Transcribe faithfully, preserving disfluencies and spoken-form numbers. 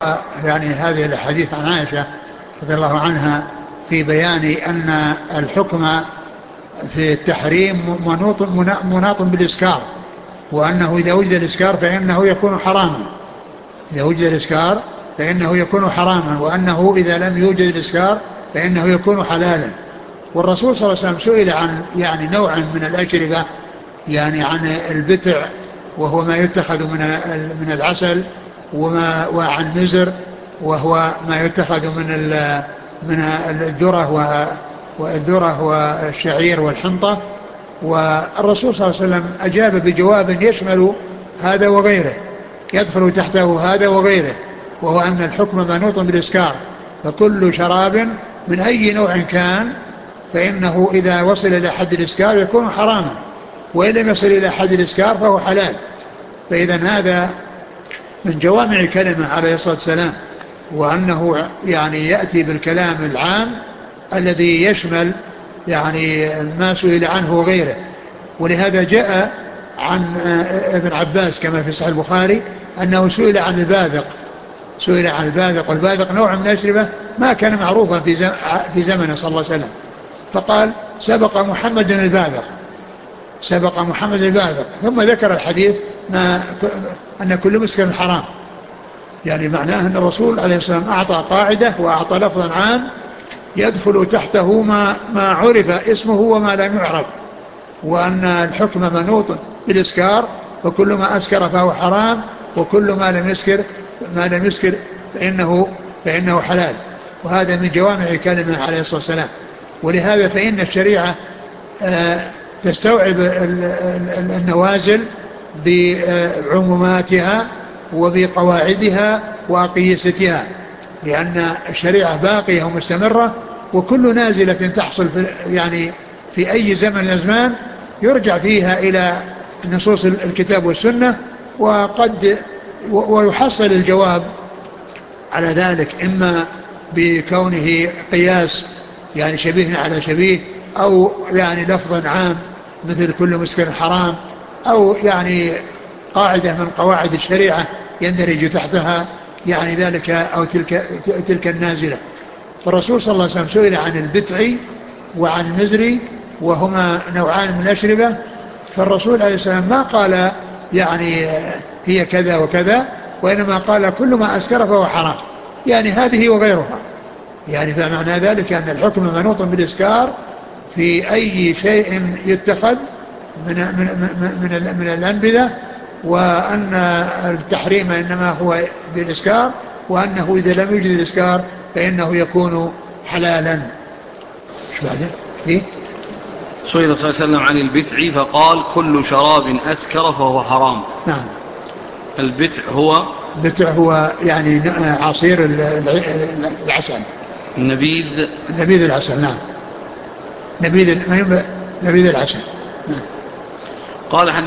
يعني هذه الحديث عن عائشة رضي الله عنها في بيان أن الحكم في التحريم منوط مناط بالإسكار، وأنه إذا وجد الإسكار فإنه يكون حراما، إذا وجد الإسكار فإنه يكون حراما، وأنه إذا لم يوجد الإسكار فإنه يكون حلالا. والرسول صلى الله عليه وسلم سئل عن يعني نوع من الأشربة، يعني عن البتع وهو ما يتخذ من من العسل، وما وعن مزر وهو ما يتخذ من من الذرة والذرة والشعير والحنطة. والرسول صلى الله عليه وسلم أجاب بجواب يشمل هذا وغيره، يدخل تحته هذا وغيره، وهو أن الحكم منوط بالإسكار، فكل شراب من أي نوع كان فإنه إذا وصل إلى حد الإسكار يكون حراما، وإن لم يصل إلى حد الإسكار فهو حلال. فإذا هذا من جوامع الكلمة عليه الصلاة والسلام، وأنه يعني يأتي بالكلام العام الذي يشمل يعني ما سئل عنه وغيره. ولهذا جاء عن ابن عباس كما في صحيح البخاري أنه سئل عن الباذق، سئل عن الباذق، والباذق نوع من الأشربة ما كان معروفا في زمنه صلى الله عليه وسلم، فقال سبق محمد الباذق، سبق محمد الباذق، ثم ذكر الحديث ما أن كل مسكر حرام، يعني معناه أن الرسول عليه السلام أعطى قاعدة وأعطى لفظا عام يدخل تحته ما, ما عرف اسمه وما لم يعرف، وأن الحكم منوط بالإسكار، وكل ما أسكر فهو حرام، وكل ما لم يسكر ما لم يسكر فإنه, فإنه حلال. وهذا من جوامع الكلمة عليه الصلاة والسلام. ولهذا فإن الشريعة تستوعب النوازل بعموماتها وبقواعدها وأقيستها، لأن الشريعة باقية ومستمرة، وكل نازلة تحصل في يعني في أي زمن من الأزمان يرجع فيها إلى نصوص الكتاب والسنة، وقد ويحصل الجواب على ذلك إما بكونه قياس يعني شبيه على شبيه، أو يعني لفظ عام مثل كل مسكر حرام، أو يعني قاعدة من قواعد الشريعة يندرج تحتها يعني ذلك أو تلك, تلك النازلة. فالرسول صلى الله عليه وسلم سئل عن البتع وعن المزري، وهما نوعان من الأشربة، فالرسول عليه السلام ما قال يعني هي كذا وكذا، وإنما قال كل ما أسكر فهو حرام، يعني هذه وغيرها. يعني فمعنى ذلك أن الحكم منوط بالإسكار في أي شيء يتخذ من, من, من, من الأنبذة، وأن التحريم إنما هو بالإسكار، وأنه إذا لم يوجد الإسكار فإنه يكون حلالا. شو بعده؟ إيه؟ سئل صلى الله عليه وسلم عن البتع فقال كل شراب أسكر فهو حرام. نعم. البتع هو البتع هو يعني عصير العسل، النبيذ، نبيذ العسل. نعم، نبيذ نبيذ العسل. نعم. قال